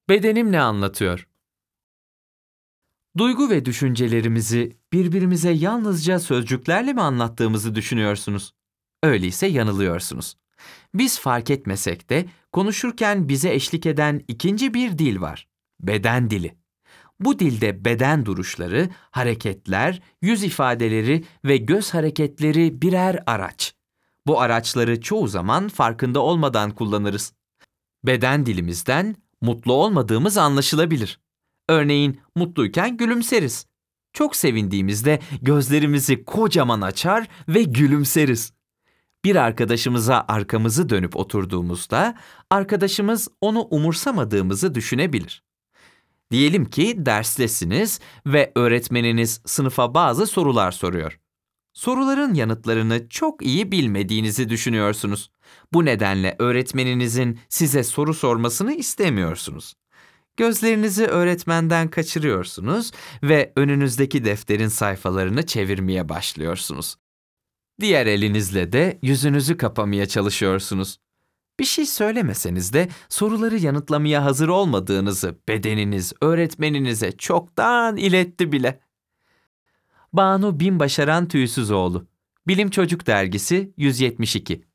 Bedenim ne anlatıyor? Duygu ve düşüncelerimizi birbirimize yalnızca sözcüklerle mi anlattığımızı düşünüyorsunuz? Öyleyse yanılıyorsunuz. Biz fark etmesek de konuşurken bize eşlik eden ikinci bir dil var. Beden dili. Bu dilde beden duruşları, hareketler, yüz ifadeleri ve göz hareketleri birer araç. Bu araçları çoğu zaman farkında olmadan kullanırız. Beden dilimizden mutlu olmadığımız anlaşılabilir. Örneğin mutluyken gülümseriz. Çok sevindiğimizde gözlerimizi kocaman açar ve gülümseriz. Bir arkadaşımıza arkamızı dönüp oturduğumuzda arkadaşımız onu umursamadığımızı düşünebilir. Diyelim ki derstesiniz ve öğretmeniniz sınıfa bazı sorular soruyor. Soruların yanıtlarını çok iyi bilmediğinizi düşünüyorsunuz. Bu nedenle öğretmeninizin size soru sormasını istemiyorsunuz. Gözlerinizi öğretmenden kaçırıyorsunuz ve önünüzdeki defterin sayfalarını çevirmeye başlıyorsunuz. Diğer elinizle de yüzünüzü kapamaya çalışıyorsunuz. Bir şey söylemeseniz de soruları yanıtlamaya hazır olmadığınızı bedeniniz öğretmeninize çoktan iletti bile. Banu Binbaşaran Tüysüzoğlu, Bilim Çocuk Dergisi 172.